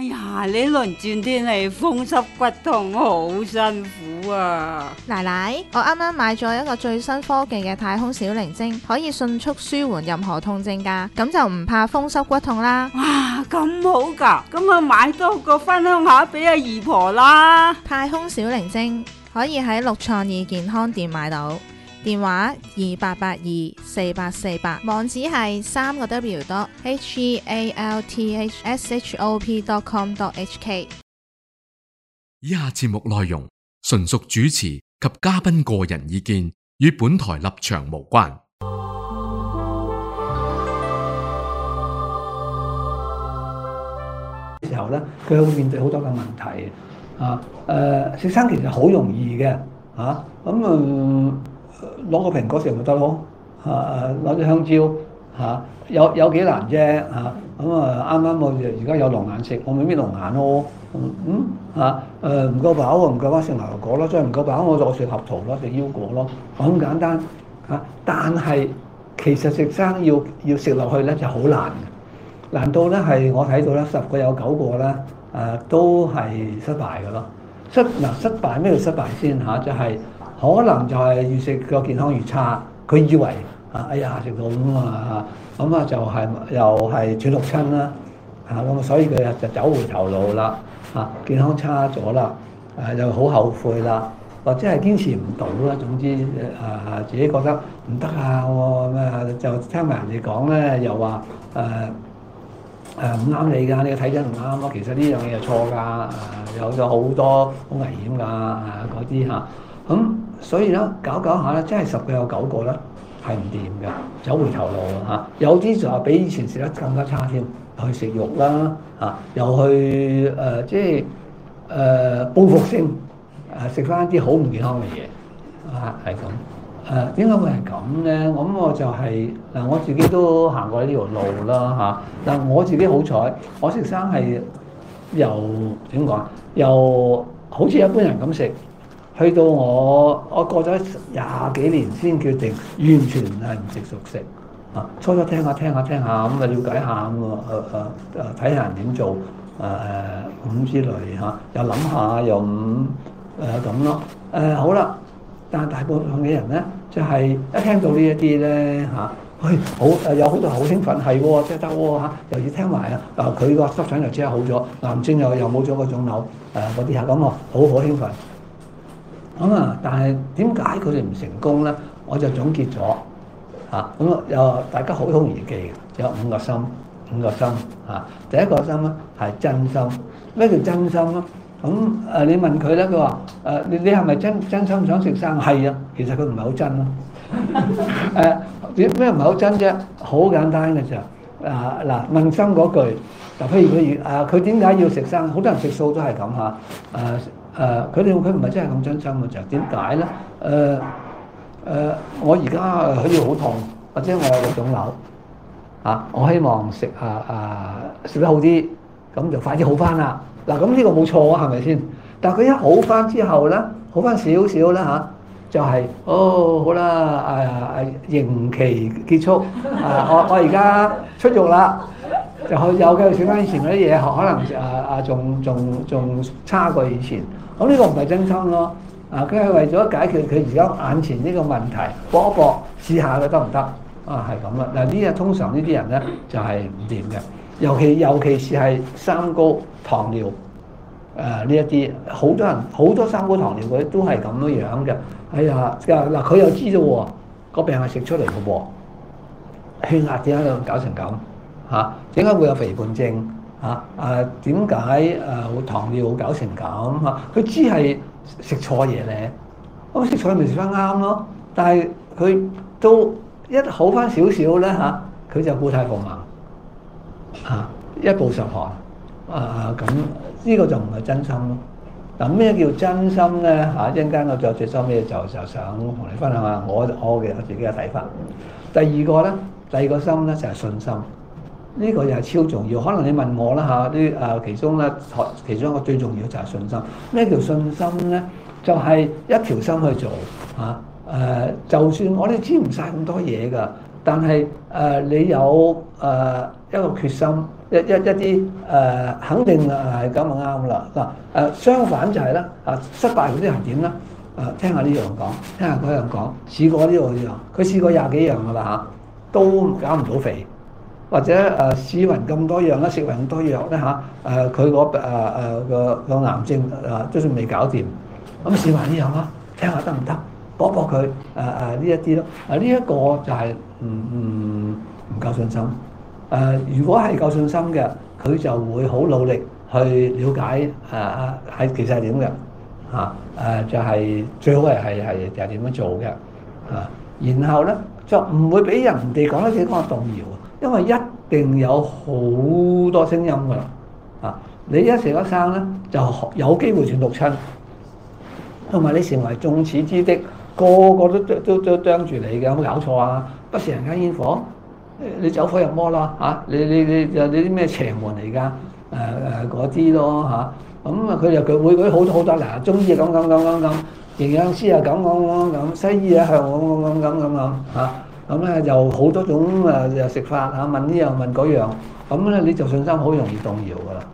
呀，呢輪轉天氣風濕骨痛好辛苦啊！ 奶奶，我啱啱買咗一個最新科技嘅太空小靈精，可以迅速舒緩任何痛症㗎，咁就唔怕風濕骨痛啦。 哇，咁好㗎，咁啊買多個分享下俾阿姨婆啦。 太空小靈精可以喺六創意健康店買到，電話28824848，網址係3個 healthshop.com.hk。 以下節目內容純屬主持及嘉賓個人意見，與本台立場無關。 時候咧，佢會面對好多嘅問題啊。食生其實好容易嘅嚇，攞個蘋果食咪得咯，攞隻香蕉嚇，有幾難啫嚇。啱啱我而家有龍眼食，我咪搣龍眼咯。唔夠飽唔夠飽食牛油果咯，再唔夠飽我就食合桃咯，食腰果咯，咁簡單嚇。但係其實食生要食落去咧就好難嘅，難到咧係我睇到咧10個有9個咧都係失敗嘅咯。失敗咩叫失敗先嚇？就係可能就係越食個健康越差，佢以為哎呀食到咁就係又係斷六親啦咁所以佢就走回頭路啦健康差咗啦又好後悔啦，或者係堅持唔到啦。總之自己覺得唔得我就聽埋人哋講咧，又話唔啱你㗎，你嘅體質唔啱咯。其實呢樣嘢係錯㗎，有咗好多好危險㗎嗰啲咁所以咧搞下咧，真係10個有9個咧係唔掂嘅，走回頭路有啲就話比以前食得更加差添，去食肉啦又去報復性食翻啲好唔健康嘅嘢係咁點解會係咁咧？我就係我自己都行過呢條路啦我自己好彩，我食生係由點講又好似一般人咁食。去到我過咗20幾年先決定完全係唔食熟食初初聽下咁了解下睇下人點做咁之類又諗下又咁咯好啦，但係大部分嘅人咧就係一聽到呢一啲咧好有好多好興奮係喎，即係得喎又要聽埋佢個濕疹又即刻好咗，癌症又冇咗個腫瘤嗰啲咁好興奮。但係點解佢哋唔成功咧？我就總結咗又大家好容易記嘅，有5個心第一個心咧係真心。咩叫真心咧？你問佢咧，佢話你係咪真心想食生？係啊，其實佢唔係好真咯。咩唔係好真啫？好簡單嘅啫。問心嗰句，就譬如佢點解要食生？好多人食素都係咁佢唔係真係咁真心嘅，就點解咧？我而家好似好痛，或者我有個腫瘤我希望食得好啲，咁就快啲好翻啦。咁呢個冇錯啊，係咪先？但係佢一好翻之後咧，好翻少少啦就係好啦刑期結束我而家出獄啦。就又繼續食翻以前嗰啲嘢，可能仲差過以前。咁呢個唔係真心咯。佢係為咗解決佢而家眼前呢個問題，搏一搏試下佢得唔得？係咁啦。通常呢啲人咧就係唔掂嘅，尤其是係三高、糖尿呢一啲，好多人好多三高糖尿佢都係咁樣嘅。佢又知道喎，個病係食出嚟嘅喎，血壓點解搞成咁？點解會有肥胖症？點解會糖尿搞成咁？佢知係食錯嘢咧，咁食錯咪食翻啱咯。但係佢都一好翻少少咧佢就故態復萌一暴十寒咁呢個就唔係真心咯。咩叫真心咧？一陣間我最收尾就想同你分享下我自己嘅睇法。第二個心咧就係信心。呢個又係超重要，可能你問我啦其中一個最重要就係信心。咩叫信心咧？就係一條心去做就算我哋知唔晒咁多嘢㗎，但係你有一個決心，一啲肯定係咁就啱啦。相反就係咧失敗嗰啲人點咧？聽下呢樣講，聽下嗰樣講，試過呢個樣，佢試過廿幾樣噶啦都減唔到肥，或者試勻咁多樣啦，食勻咁多藥咧佢個癌症都算未搞掂，咁試埋呢樣啦，聽下得唔得？搏佢呢一啲咯，呢一個就係唔夠信心。如果係夠信心嘅，佢就會好努力去了解係其實係點嘅就係最好係點樣做嘅然後咧就唔會俾人哋講得幾講動搖，因為一定有好多聲音㗎啦你一食一生咧就有機會傳讀親，同埋你成為眾矢之的。個個都啄住你嘅，有冇搞錯啊？不食人間煙火，你走火入魔啦你啲咩邪門嚟㗎？嗰啲咯咁佢會嗰啲好多嗱，中醫咁，營養師咁，西醫向咁咧就好多種食法問呢樣問嗰樣，咁咧你就信心好容易動搖㗎啦。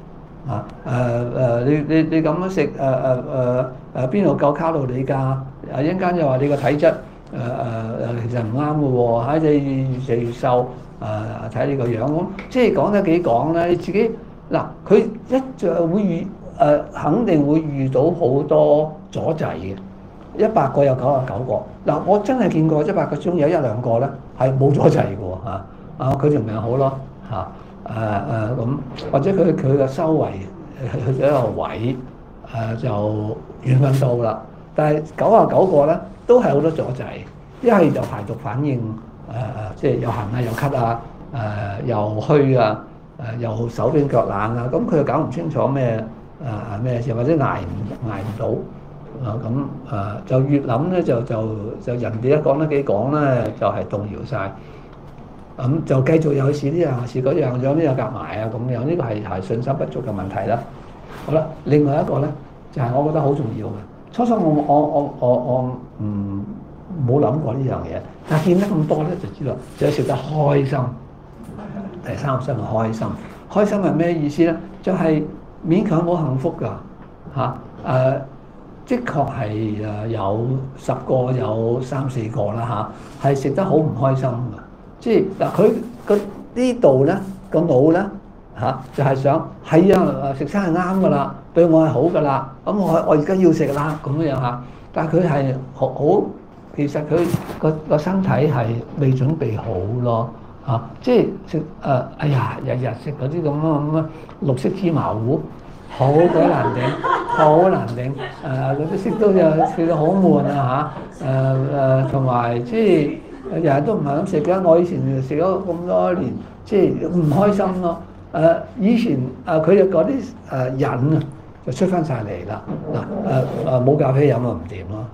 你咁樣食邊度夠卡路里㗎？一陣間又話你個體質其實唔啱嘅喎，你越食越瘦睇你個樣咁，即係講得幾講咧？你自己佢一就會肯定會遇到好多阻滯嘅，100個有99個我真係見過100個中有1-2個咧係冇阻滯嘅喎佢條命好咯咁，或者佢嘅修為去咗一個位就緣分到啦。但係99個咧都係好多阻滯，一係就排毒反應即係又痕又咳又虛又手冰腳冷咁佢又搞唔清楚咩事，或者捱唔到咁就越諗咧就人哋一講得幾講咧就係動搖晒。咁就繼續又去試呢樣試嗰樣，將呢樣夾埋咁樣，呢個係信心不足嘅問題啦。好啦，另外一個咧就係我覺得好重要嘅。初初我冇諗過呢樣嘢，但係見得咁多咧就知道，就係食得開心。第三個心係開心，開心係咩意思咧？就係勉強冇幸福㗎的確係有10個有3-4個啦係食得好唔開心㗎。即係佢呢度咧個腦咧就係想係食生係啱㗎啦，對我係好㗎啦，咁我而家要食啦咁樣但係佢係好，其實佢個身體係未準備好咯即係食哎呀日日食嗰啲咁綠色芝麻糊，好鬼難頂，好難頂嗰啲食到好悶同埋即係。日日都唔係咁食嘅，我以前食咗咁多年，即係唔開心咯。以前佢哋嗰啲癮就出翻晒嚟啦。冇咖啡飲就唔掂咯。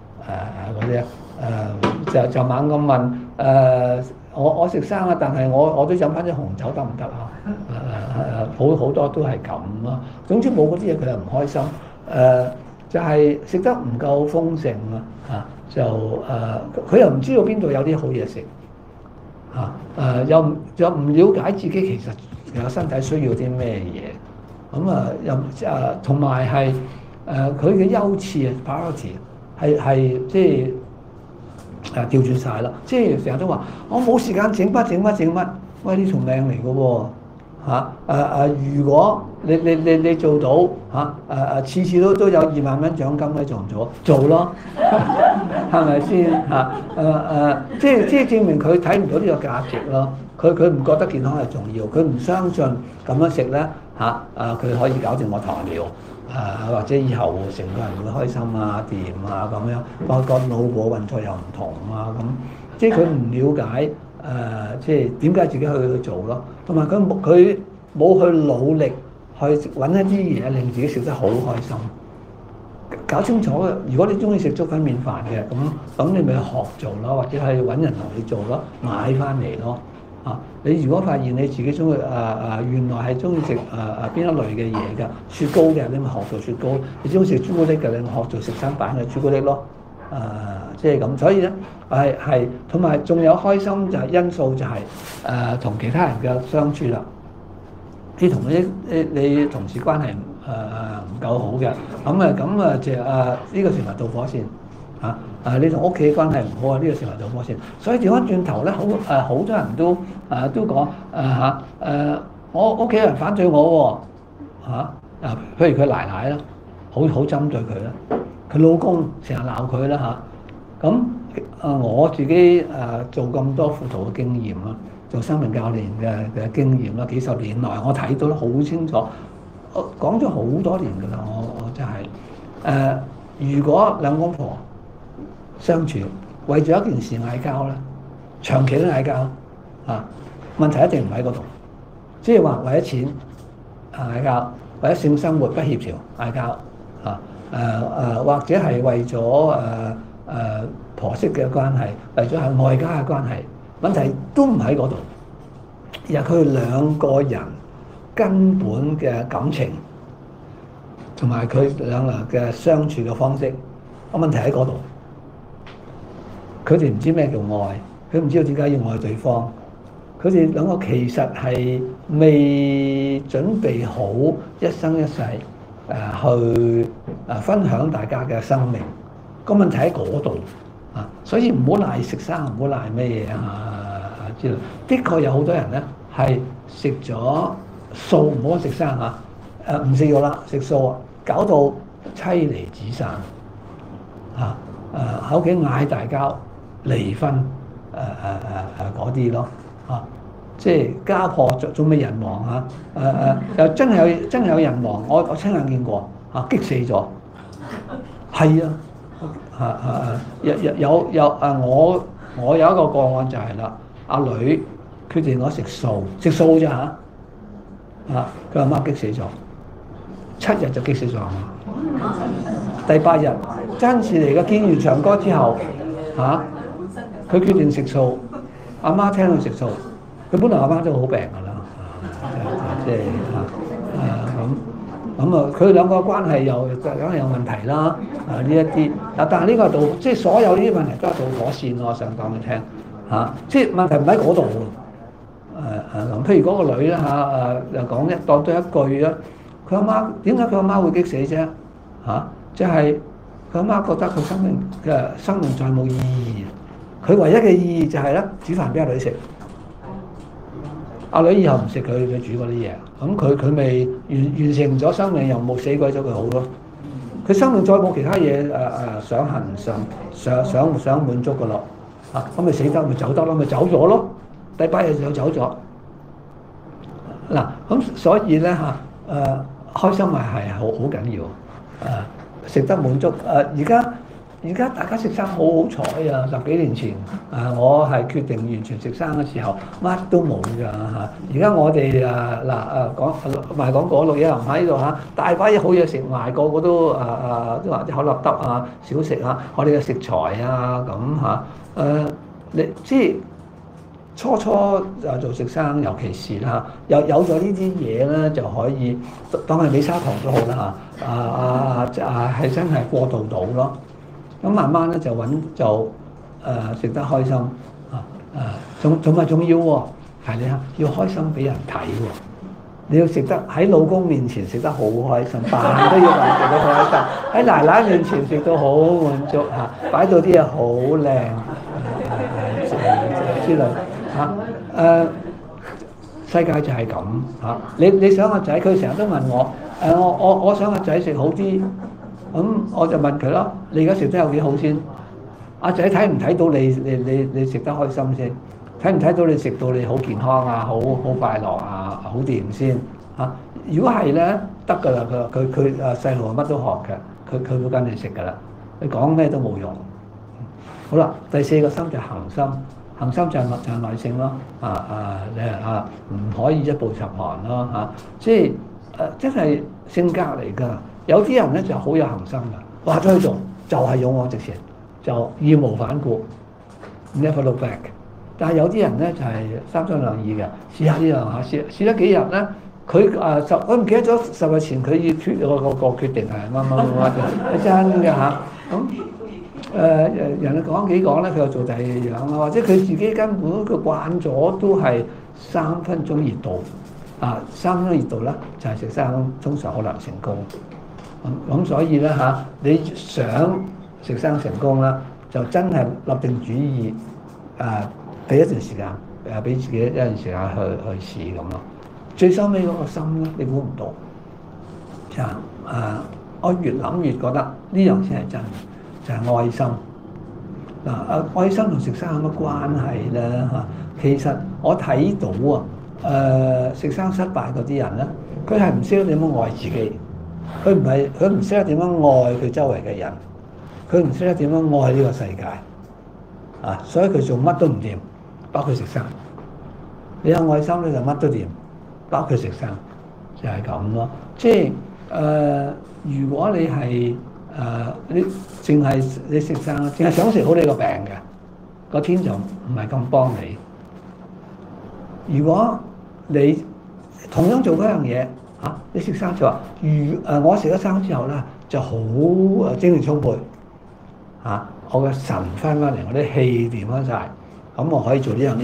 嗰啲就猛咁問我食生但係我都飲翻啲紅酒得唔得好多都係咁咯。總之冇嗰啲嘢佢又唔開心。就係食得唔夠豐盛佢又唔知道邊度有啲好嘢食又唔了解自己其實身體需要啲咩嘢又同埋係佢嘅優次priority 係即係調轉晒啦，即係成日都話我冇時間整乜，喂呢條命嚟嘅喎如果你做到次次都有2萬蚊獎金咧，做唔做咯？係咪先即係證明佢睇唔到呢個價值咯。佢唔覺得健康係重要，佢唔相信咁樣食咧佢可以搞掂我糖尿或者以後成個人會開心掂咁樣，個腦部運作又唔同咁，即係佢唔了解。即係點解自己去做咯？同埋佢冇去努力去揾一啲嘢令自己食得好開心。搞清楚嘅，如果你中意食粥粉麵飯嘅，咁你咪學做咯，或者係揾人同你做咯，買翻嚟咯。你如果發現你自己中意原來係中意食邊一類嘅嘢㗎，雪糕嘅你咪學做雪糕；你中意食朱古力嘅你咪學做食生版嘅朱古力咯。即係咁，所以咧係同埋仲有開心就係因素就係同其他人嘅相處啦。 你同事關係唔夠好嘅，呢個成為導火線你同屋企關係唔好呢個成為導火線。所以調翻轉頭咧，好多人都講我屋企人反對我譬如佢奶奶啦，好針對佢啦，佢老公成日鬧佢啦我自己做咁多輔導嘅經驗啦，做生命教練嘅經驗啦，幾十年來我睇到得好清楚，我講咗好多年㗎啦，我真係如果兩公婆相處為咗一件事嗌交咧，長期都嗌交問題一定唔喺嗰度，即係話為咗錢嗌交，為咗性生活不協調嗌交或者係為咗婆媳嘅關係，為咗係外家嘅關係，問題都唔喺嗰度，而係佢兩個人根本嘅感情同埋佢兩個人嘅相處嘅方式，個問題喺嗰度。佢哋唔知咩叫愛，佢唔知道點解要愛對方。佢哋兩個其實係未準備好一生一世去分享大家嘅生命。個問題喺嗰度所以唔好賴食生，唔好賴咩嘢之類。的確有好多人咧係食咗素，唔好食生唔食肉啦，食素搞到妻離子散喺屋企嗌大交離婚嗰啲咯即係家破仲未人亡又真係有人亡，我親眼見過激死咗，係我有一個個案就係啦，阿女決定我食素啫佢阿媽激死咗，7日就激死咗阿媽。第8日真係嚟嘅，見完長哥之後佢決定食素，阿媽聽到食素，佢本來阿媽都好病㗎啦，佢兩個關係又梗係有問題啦，呢一啲但係呢個即係所有呢啲問題都係導火線，我想講俾你聽即係問題唔喺嗰度譬如嗰個女又講當對一句啦，佢阿媽點解佢阿媽會激死啫即係佢阿媽覺得佢生命再冇意義，佢唯一嘅意義就係煮飯俾阿女食。阿女以後唔食佢煮嗰啲嘢，咁佢咪完成咗生命，又冇死鬼咗佢好咯。佢生命再冇其他嘢想滿足噶咯，咁咪死得咪走得咯，咪走咗咯。第8日就走咗。咁所以咧開心係好緊要食得滿足而家大家食生好彩10幾年前我係決定完全食生嘅時候，乜都冇㗎而家我哋賣廣告嗰度嘢又唔喺度大把嘢好嘢食埋，個個都都話啲可樂得少食我哋嘅食材你即係初做食生，尤其是有咗呢啲嘢咧，就可以當係美沙糖都好啦係真係過渡到咯。咁慢慢咧就食得開心仲要係你要開心俾人睇你要食得喺老公面前食得好開心，扮都要扮食得好開心，喺奶奶面前食到好滿足擺到啲嘢好靚之類世界就係咁你想個仔，佢成日都問我想個仔食好啲。咁我就問佢咯，你而家食得有幾好先？阿仔睇唔睇到你食得開心先？睇唔睇到你食到你好健康好快樂好掂先？如果係咧，得㗎啦，佢細路乜都學嘅，佢會跟你食㗎啦。你講咩都冇用。好啦，第4個心就係恆心，恆心就係耐性咯。唔可以一步十寒咯即係真係性格嚟㗎。有啲人咧就好有恆心㗎，話咗去做就係勇往直前，就義無反顧 ，never look back。但係有啲人咧就係三心兩意嘅，試下呢樣試得幾日咧，佢唔記得咗10日前佢要脫個決定係乜係真㗎人哋講幾講咧，佢又做第二樣或者佢自己根本佢慣咗都係3分鐘熱度， 三分鐘熱度咧就係食生通常好難成功。咁所以咧你想食生成功啦，就真係立定主意俾一段時間俾自己一段時間去試咁咯。最收尾嗰個心咧，你估唔到我越諗越覺得呢樣先係真，就係愛心。愛心同食生有乜關係咧？其實我睇到食生失敗嗰啲人咧，佢係唔識得點樣愛自己，佢唔識得點樣愛佢周圍嘅人，佢唔識得點樣愛呢個世界所以佢做乜都唔掂，包括食生。你有愛心咧就乜都掂，包括食生，就係咁咯。即係如果你係你淨係你食生，淨係想食好你個病嘅，個天就唔係咁幫你。如果你同樣做嗰樣嘢你食生就話，我食咗生之後咧就好精力充沛我嘅神翻嚟，我啲氣掂翻晒，咁我可以做呢樣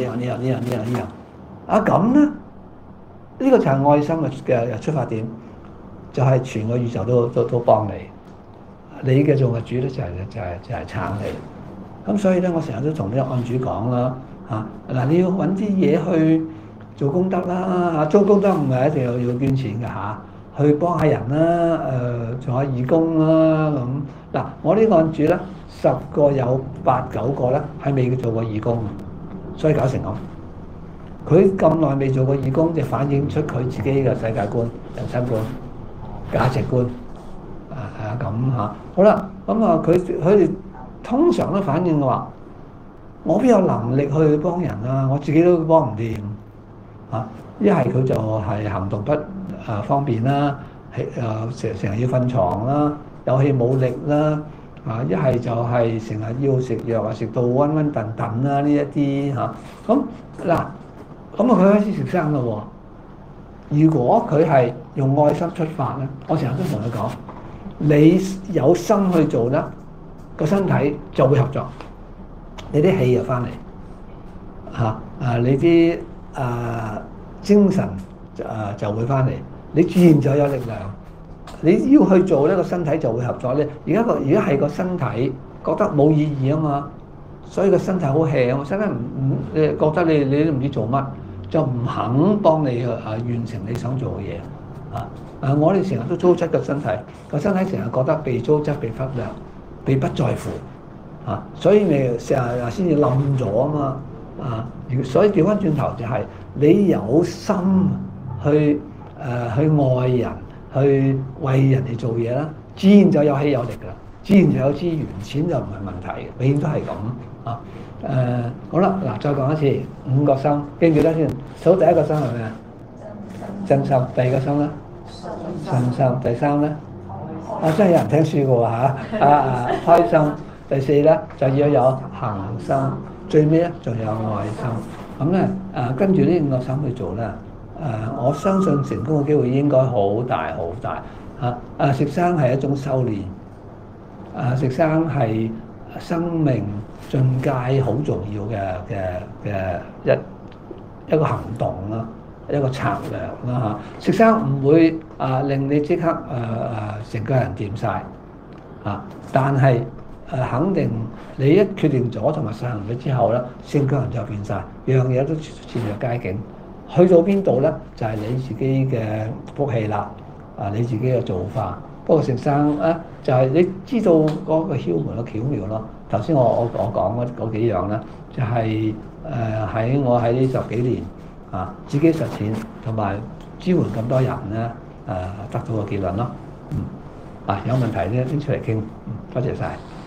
咁咧，呢個就係愛心嘅出發點，就係全個宇宙都幫你。你嘅造物主咧就係撐你。咁所以咧，我成日都同啲案主講啦你要揾啲嘢去做功德啦做功德唔係一定要捐錢嘅去幫下人啦做下義工啦咁。我呢個案主咧10個有8、9個咧係未做過義工，所以搞成咁。佢咁耐未做過義工，就反映出佢自己嘅世界觀、人生觀、價值觀咁好啦，咁佢哋通常都反映嘅話，我邊有能力去幫人我自己都幫唔掂一係佢就係行動不方便啦，成日要瞓床啦，有氣冇力啦一係就係成日要食藥食到暈暈頓頓啦呢一啲咁佢開始食生咯。如果佢係用愛心出發咧，我成日都同佢講，你有心去做咧，個身體就會合作，你啲氣就翻嚟你啲精神就會翻嚟，你自然就有力量。你要去做呢個身體就會合作咧。而家係個身體覺得冇意義啊嘛，所以個身體好 hea 啊，身體唔覺得你都唔知做乜，就唔肯幫你完成你想做嘅嘢我哋成日都糟質個身體成日覺得被糟質、被忽略、被不在乎所以咪成日先至冧咗啊嘛所以調翻轉頭就係你有心去愛人，去為人哋做嘢啦，自然就有氣有力㗎啦，自然就有資源，錢就唔係問題嘅，永遠都係咁好啦，再講一次5個心，記唔記得先？數第一個心係咩真心，第二個心咧信心，第三咧真係有人聽書嘅喎開心，第四咧就要有恆心，最尾咧仲有愛心。咁咧跟住呢5個心去做咧我相信成功嘅機會應該好大好大食生係一種修練食生係生命進階好重要嘅一個行動啦，一個策略啦食生唔會令你即刻成個人掂晒但係肯定你一決定咗同埋實行咗之後咧，成個人就變晒，樣嘢都漸入佳境。去到邊度咧，就係你自己嘅福氣啦你自己嘅做法。不過食生就係你知道嗰個竅門嘅巧妙咯。頭先我講嗰幾樣咧，就係我喺呢10幾年自己實踐同埋支援咁多人咧得到個結論咯。有問題咧拎出嚟傾。多謝晒。